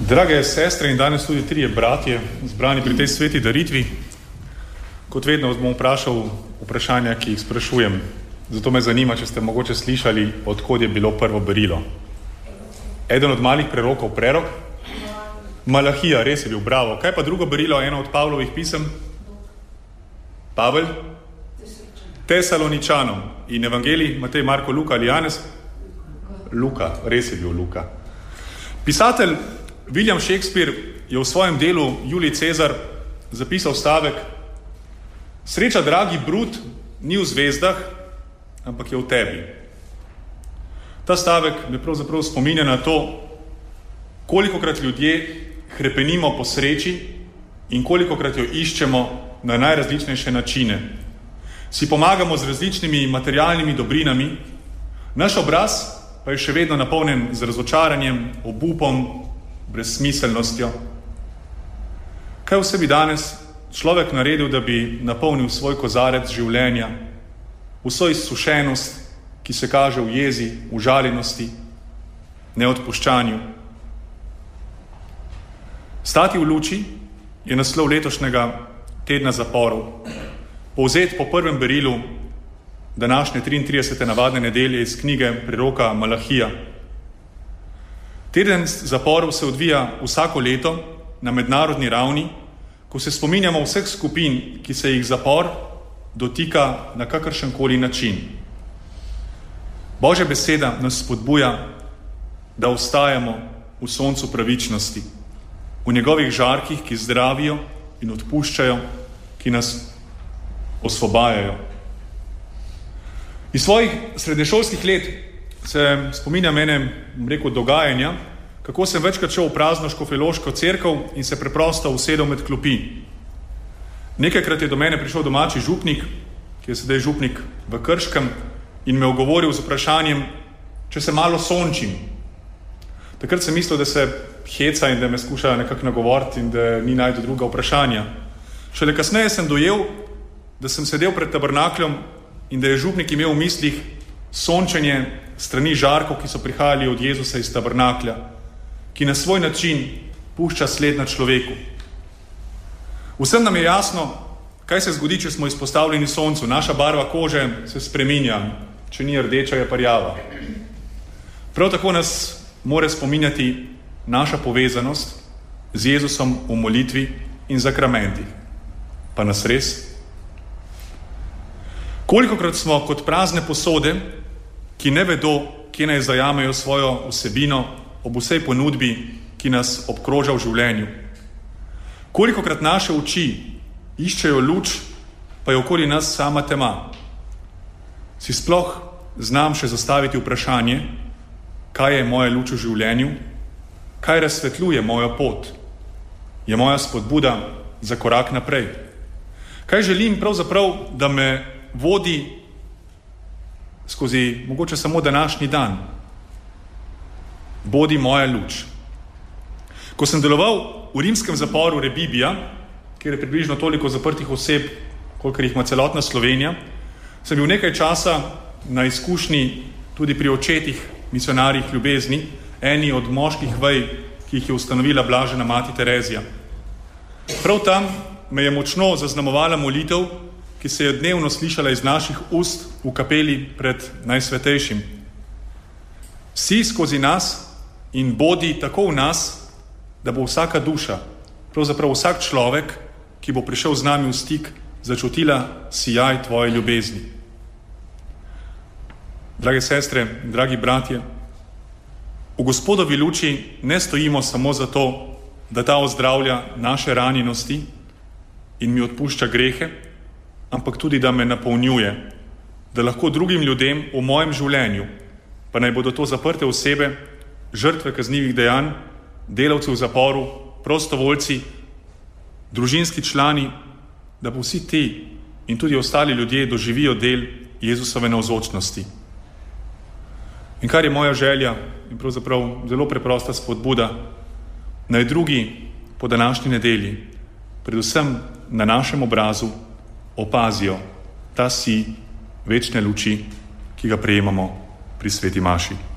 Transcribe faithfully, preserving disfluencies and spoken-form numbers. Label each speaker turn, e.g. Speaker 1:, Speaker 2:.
Speaker 1: Drage sestre in danes tudi trije bratje, zbrani pri tej sveti daritvi, kot vedno vas bom vprašal vprašanja, ki jih sprašujem. Zato me zanima, če ste mogoče slišali, odkod je bilo prvo berilo. Eden od malih prerokov, prerok? Malahija, res je bil, bravo. Kaj pa drugo berilo, eno od Pavlovih pisem? Pavel? Tesaloničanom. In evangelij, Matej, Marko, Luka ali Janez? Luka, res je bil Luka. Pisatelj William Shakespeare je v svojem delu Julij Cezar zapisal stavek: Sreča, dragi Brut, ni v zvezdah, ampak je v tebi. Ta stavek me pravzaprav spominja na to, kolikokrat ljudje hrepenimo po sreči in kolikokrat jo iščemo na najrazličnejše načine. Si pomagamo z različnimi materialnimi dobrinami, naš obraz pa je še vedno napolnjen z razočaranjem, obupom, brezsmiselnostjo. Kaj vse bi danes človek naredil, da bi napolnil svoj kozarec življenja, vso izsušenost, ki se kaže v jezi, v žaljenosti, neodpuščanju? Stati v luči je naslov letošnjega tedna zaporov. Povzet po prvem berilu današnje triintridesete navadne nedelje iz knjige preroka Malahija. Teden zaporov se odvija vsako leto na mednarodni ravni, ko se spominjamo vseh skupin, ki se jih zapor dotika na kakršenkoli način. Božja beseda nas spodbuja, da ostajamo v soncu pravičnosti, v njegovih žarkih, ki zdravijo in odpuščajo, ki nas osvobajajo. Iz svojih srednješolskih let se spominjam ene, rekel, dogajanja, kako sem večkrat šel v prazno škofjeloško cerkev in se preprosto usedel med klopi. Nekajkrat je do mene prišel domači župnik, ki je sedaj župnik v Krškem, in me ogovoril z vprašanjem, če se malo sončim. Takrat sem mislil, da se heca in da me skuša nekako nagovoriti in da ni najdu druga vprašanja. Šele kasneje sem dojel, da sem sedel pred tabernakljem in da je župnik imel v mislih sončenje strani žarkov, ki so prihajali od Jezusa iz tabernaklja, ki na svoj način pušča sled na človeku. Vsem nam je jasno, kaj se zgodi, če smo izpostavljeni soncu. Naša barva kože se spreminja, če ni rdeča, je parjava. Prav tako nas mora spominjati naša povezanost z Jezusom v molitvi in zakramentih. Pa nas res? Kolikokrat smo kot prazne posode, ki ne vedo, kje naj zajamejo svojo vsebino ob vsej ponudbi, ki nas obkroža v življenju. Kolikokrat naše oči iščejo luč, pa je okoli nas sama tema. Si sploh znam še zastaviti vprašanje, kaj je moja luč v življenju, kaj razsvetljuje mojo pot, je moja spodbuda za korak naprej. Kaj želim pravzaprav, da me vodi skozi mogoče samo današnji dan. Bodi moja luč. Ko sem deloval v rimskem zaporu Rebibija, kjer je približno toliko zaprtih oseb, kolikor jih ima celotna Slovenija, sem bil nekaj časa na izkušnji tudi pri očetih misionarjih ljubezni, eni od moških vej, ki jih je ustanovila blažena mati Terezija. Prav tam me je močno zaznamovala molitev, ki se je dnevno slišala iz naših ust v kapeli pred Najsvetejšim. Si skozi nas in bodi tako v nas, da bo vsaka duša, pravzaprav vsak človek, ki bo prišel z nami v stik, začutila sijaj tvoje ljubezni. Drage sestre, dragi bratje, v Gospodovi luči ne stojimo samo zato, da ta ozdravlja naše ranjenosti in mi odpušča grehe, ampak tudi, da me napolnjuje, da lahko drugim ljudem v mojem življenju, pa naj bodo to zaprte osebe, žrtve kaznivih dejanj, delavci v zaporu, prostovoljci, družinski člani, da bo vsi ti in tudi ostali ljudje doživijo del Jezusove navzočnosti. In kar je moja želja in pravzaprav zelo preprosta spodbuda, naj drugi po današnji nedelji, predvsem na našem obrazu, opazijo ta si večne luči, ki ga prejemamo pri sveti maši.